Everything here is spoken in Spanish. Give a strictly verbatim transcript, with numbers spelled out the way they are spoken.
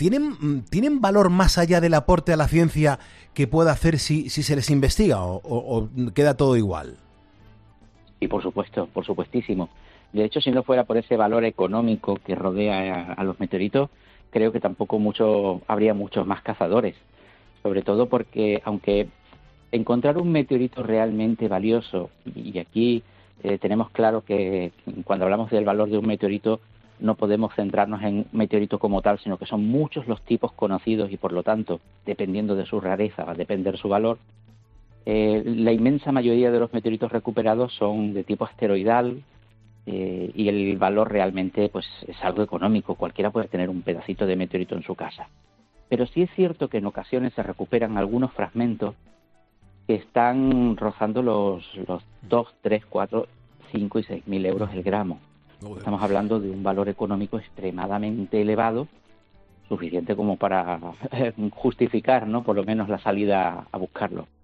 ¿tienen, ¿tienen valor más allá del aporte a la ciencia que pueda hacer si, si se les investiga o, o, o queda todo igual? Y por supuesto, por supuestísimo. De hecho, si no fuera por ese valor económico que rodea a, a los meteoritos, creo que tampoco mucho habría muchos más cazadores. Sobre todo porque, aunque encontrar un meteorito realmente valioso, y aquí eh, tenemos claro que cuando hablamos del valor de un meteorito no podemos centrarnos en un meteorito como tal, sino que son muchos los tipos conocidos y por lo tanto, dependiendo de su rareza, va a depender su valor. Eh, la inmensa mayoría de los meteoritos recuperados son de tipo asteroidal eh, y el valor realmente pues es algo económico. Cualquiera puede tener un pedacito de meteorito en su casa. Pero sí es cierto que en ocasiones se recuperan algunos fragmentos que están rozando los, los dos, tres, cuatro, cinco y seis mil euros el gramo. Estamos hablando de un valor económico extremadamente elevado, suficiente como para justificar, ¿no?, por lo menos la salida a buscarlo.